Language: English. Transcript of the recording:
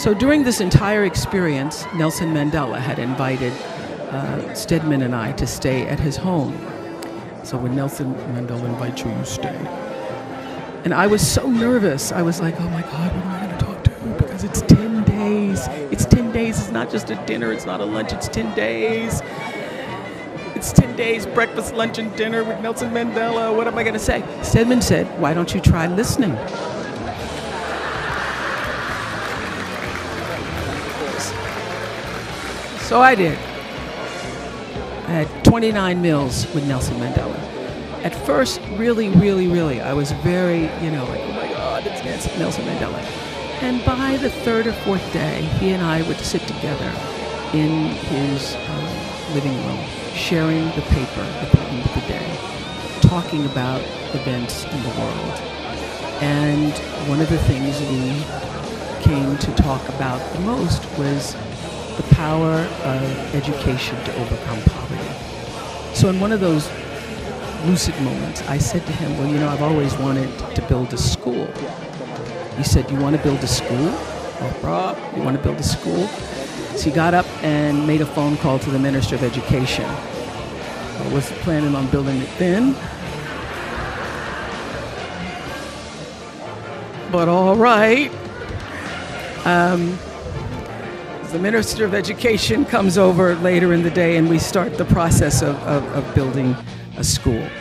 So during this entire experience, Nelson Mandela had invited Stedman and I to stay at his home. So when Nelson Mandela invites you, you stay. And I was so nervous. I was like, oh my God, what am I going to talk to? Because it's 10 days. It's 10 days. It's not just a dinner. It's not a lunch. It's 10 days. It's 10 days, breakfast, lunch, and dinner with Nelson Mandela. What am I going to say? Stedman said, why don't you try listening? So I did. I had 29 meals with Nelson Mandela. At first, really, I was very, like, oh my God, it's Nelson Mandela. And by the third or fourth day, he and I would sit together in his living room, sharing the paper at the end of the day, talking about events in the world. And one of the things we came to talk about the most was the power of education to overcome poverty. So in one of those lucid moments, I said to him, well, I've always wanted to build a school. He said, you want to build a school? Oh, bro, you want to build a school? So he got up and made a phone call to the Minister of Education. I wasn't planning on building it then. But all right. The Minister of Education comes over later in the day and we start the process of building a school.